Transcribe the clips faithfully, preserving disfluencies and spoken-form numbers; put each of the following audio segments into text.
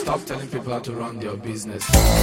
Stop telling people how to run their business.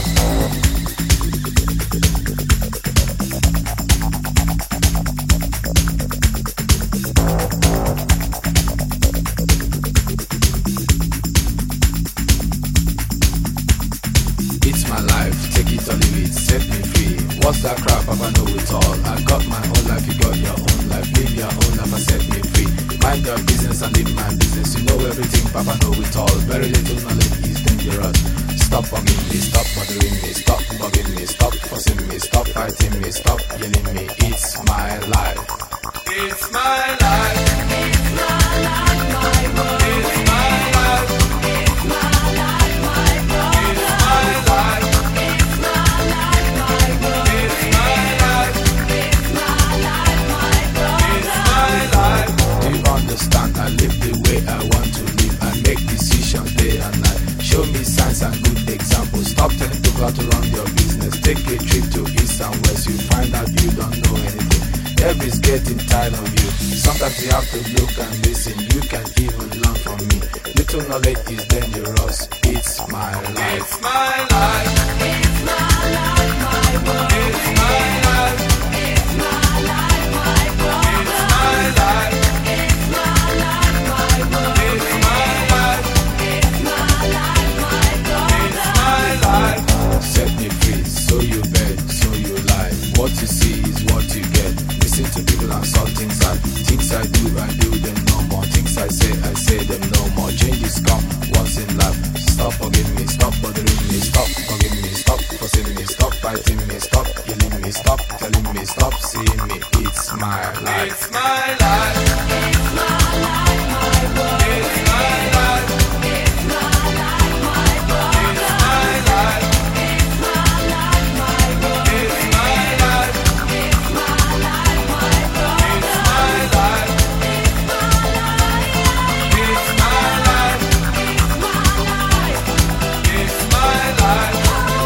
It's my life, take it or leave it, set me free. What's that crap? Papa know it all. I got my own life, you got your own life. Live your own life and set me free. Mind your business and live my business. You know everything, Papa know it all. Very little knowledge is dangerous. Stop bugging me, stop bothering me, stop bugging me, stop fussing me, stop fighting me, stop yelling me. It's my life. It's my life. It's my life, my world. It's my life. It's my life, my brother. It's my life. It's my life, my world. It's my life. It's my life, my brother. It's my life. Do you understand? I live the way I want to live. I make decisions day and night. Show me signs and good examples. Stop telling people how to run your business. Take a trip to east and west. You find out you don't know anything. Everybody's getting tired of you. Sometimes you have to look and listen. You can even learn from me. Little knowledge is dangerous. It's my life. It's my life. It's my life, my world. It's my life. It's my life, my brother. It's my life. It's my life, my world. It's my life. It's my life, my brother. It's my life. Set me free, so you bet, so you lie. What you see is what you get. Listen to people and saw things I Things I do, I do them no more. Things I say, I say them no more. Changes come once in life. Stop forgiving me, stop bothering me, stop forgiving me, stop fussing me, stop fighting me, stop yelling me, stop telling me, stop seeing me. It's my life. It's my life. It's my life, my world. It's my life. It's my life, my brother. It's my life. It's my life, my world. It's my life. It's my life, my brother. It's my life. It's my life. It's my life. It's my life. It's my life.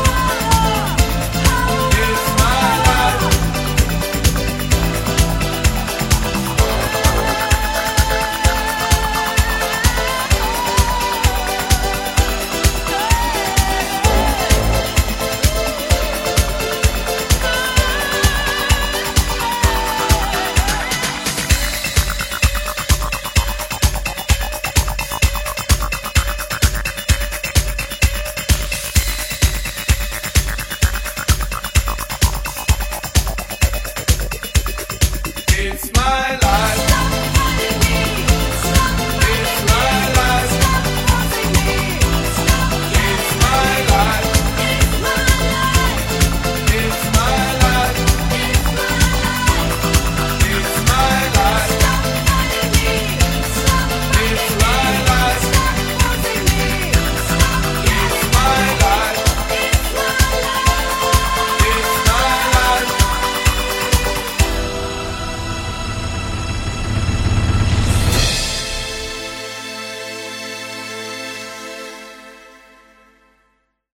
It's my life. It's my life.